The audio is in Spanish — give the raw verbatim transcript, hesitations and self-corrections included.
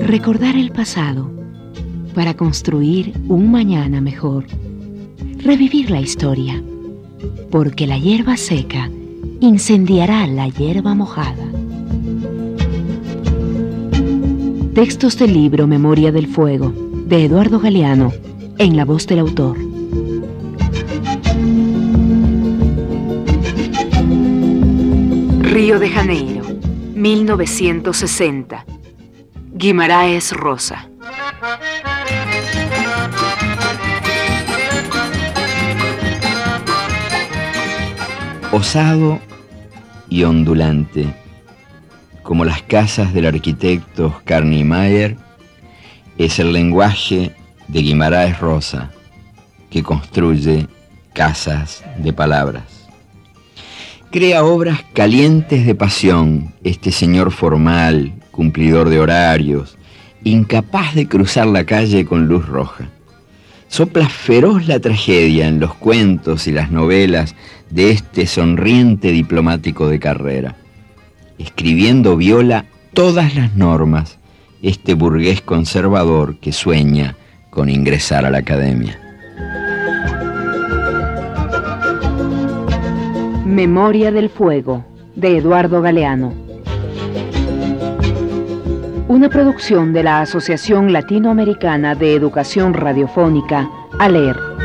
Recordar el pasado para construir un mañana mejor. Revivir la historia, porque la hierba seca incendiará la hierba mojada. Textos del libro Memoria del Fuego, de Eduardo Galeano, en la voz del autor. Río de Janeiro, mil novecientos sesenta. Guimarães Rosa. Osado y ondulante, como las casas del arquitecto Oscar Niemeyer, es el lenguaje de Guimarães Rosa, que construye casas de palabras. Crea obras calientes de pasión, este señor formal, cumplidor de horarios, incapaz de cruzar la calle con luz roja. Sopla feroz la tragedia en los cuentos y las novelas de este sonriente diplomático de carrera. Escribiendo viola todas las normas, este burgués conservador que sueña con ingresar a la academia. Memoria del Fuego, de Eduardo Galeano. Una producción de la Asociación Latinoamericana de Educación Radiofónica, ALER.